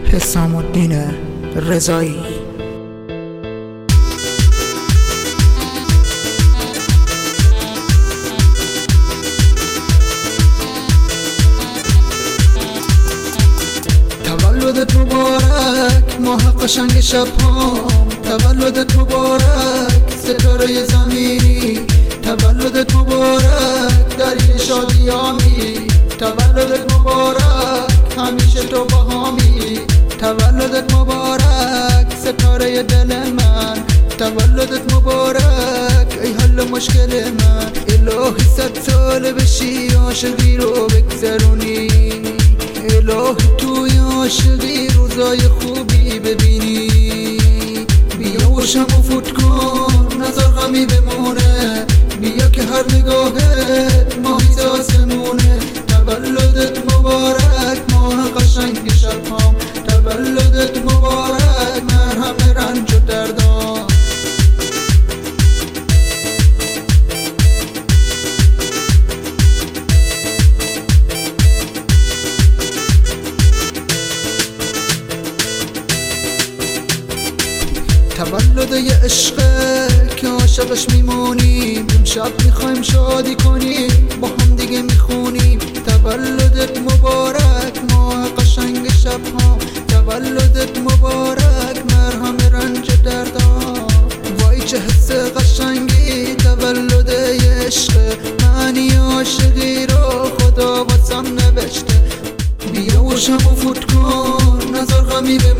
حسام الدین رضایی. تولدت مبارک ماه قشنگ شب‌هام، تولدت مبارک ستاره زمینی، تولدت مبارک دلیل شادیامی، تولدت مبارک همیشه تو باهامی، تولدت مبارک ستاره دل من، تولدت مبارک ای حل مشکل من. الهی 100 ساله بشی عاشقی رو بگذرونی، الهی توی عاشقی روزای خوبی ببینی. بیا و شمو فوت کن نظر غمی بمونه، بیا که هر نگاهت ماهی آسمونه. تولدت مبارک ماه قشنگ شب‌هام، تولدت مبارک مرهم رنج و دردام. تولد یه عشقه که عاشقش میمونیم، امشب میخوایم شادی کنیم با هم دیگه میخونیم. تولدت مبارک ماه قشنگ شب‌هام، تولدت مبارک مرهم رنج دردام. وای چه حس قشنگی تولد یه عشقه، معنی عاشقی رو خدا واسم نوشته. بیا و شمو فوت کن نظر غمی